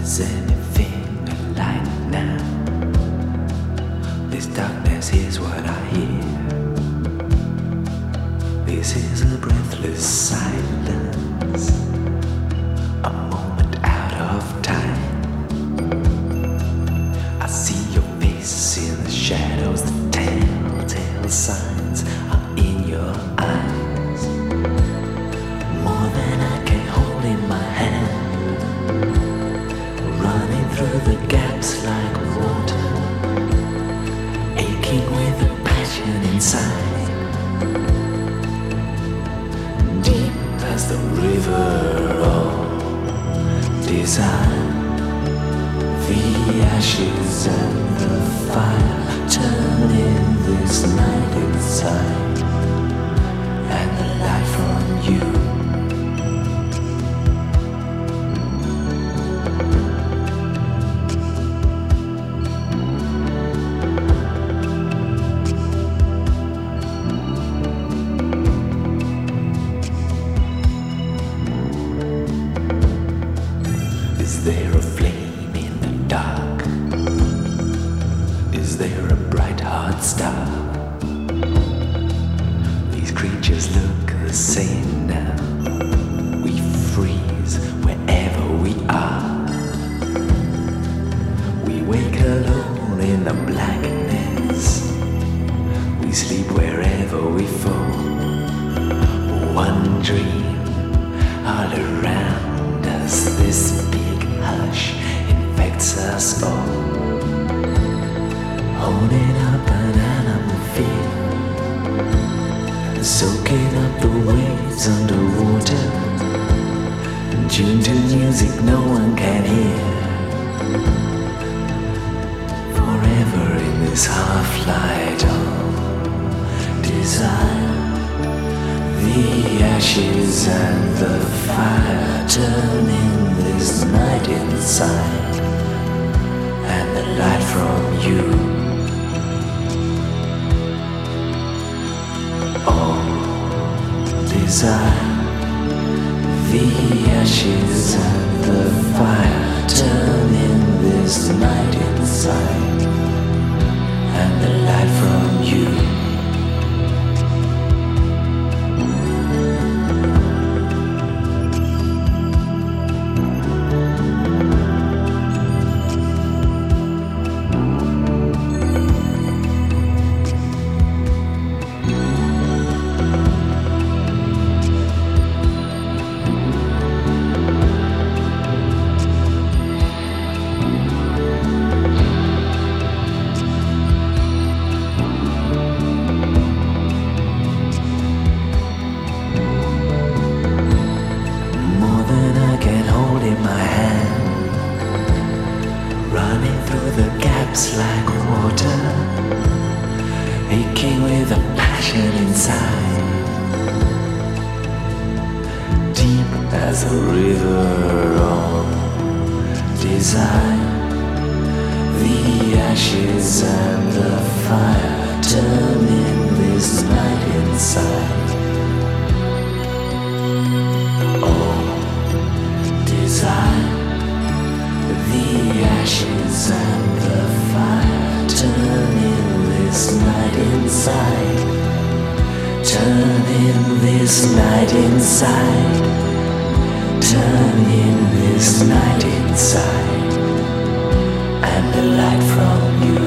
Is anything alive now? This darkness is what I hear. This is a breathless silence, a moment out of time. I see your face in the shadows, the telltale signs are in your eyes. More than I can hold in my hand, running through the gaps like water, aching with a passion inside, deep as the river of desire. The ashes and the fire turning this night inside, and the light from you. Is there a flame in the dark? Is there a bright hot star? These creatures look the same now. We freeze wherever we are. We wake alone in the blackness. We sleep wherever we fall. One dream all around us. This big hush infects us all, holding up an animal fear, soaking up the waves underwater, tuned to music no one can hear. Forever in this half-light of desire, the ashes and the fire turning this night inside, and the light from you. All desire, the ashes and the fire turning this night inside, and the light from you. Like water, aching with a passion inside, deep as a river of desire. The ashes and the fire turning this night inside. Oh, desire, the ashes and the fire turning this night inside, turning this night inside, turning this night inside, and the light from you.